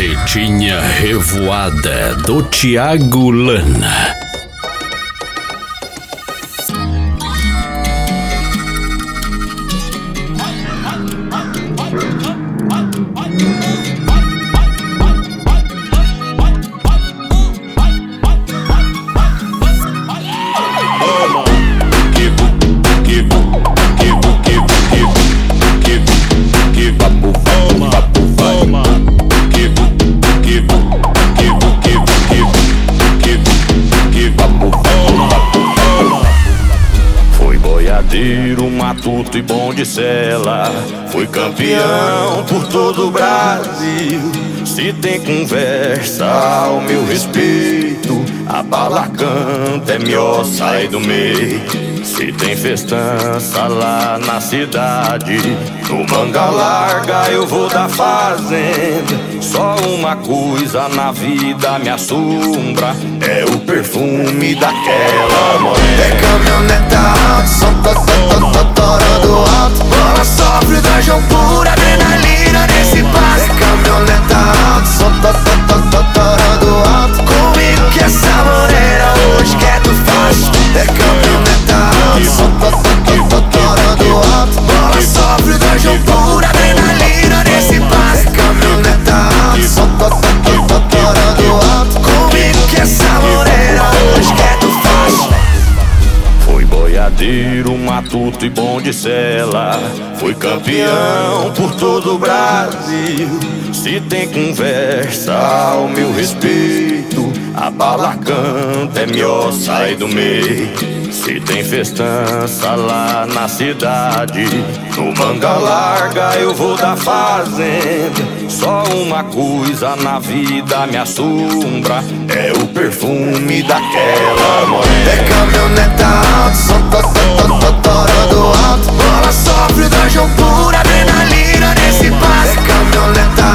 Carretinha Revoada do Thiago Lana. Matuto e bom de cela, fui campeão por todo o Brasil. Se tem conversa ao meu respeito, a bala canta, é melhor sair do meio. Se tem festança lá na cidade, no manga larga eu vou da fazenda. Só uma coisa na vida me assombra, é o perfume daquela morena. É caminhoneta alta, som torando alto. Bola sofre, dragão pura, adrenalina nesse passo. É caminhoneta alta, som torando alto. Comigo que essa morena hoje quer tu faz. É caminhoneta alta, som torando alto. Bola sofre, dragão pura, adrenalina nesse passo. É caminhoneta alta, som torando alto. Comigo que essa morena hoje quer tu faz. Fui boiadeiro, matuto e bom de cela, fui campeão por todo o Brasil. Se tem conversa ao meu respeito, a bala canta, é melhor sair do meio. Se tem festança lá na cidade, no manga larga eu vou da fazenda. Só uma coisa na vida me assombra, é o perfume daquela morena. É caminhoneta alta, som torando alto. Bola sofre, dragão pura, adrenalina nesse passo. É caminhoneta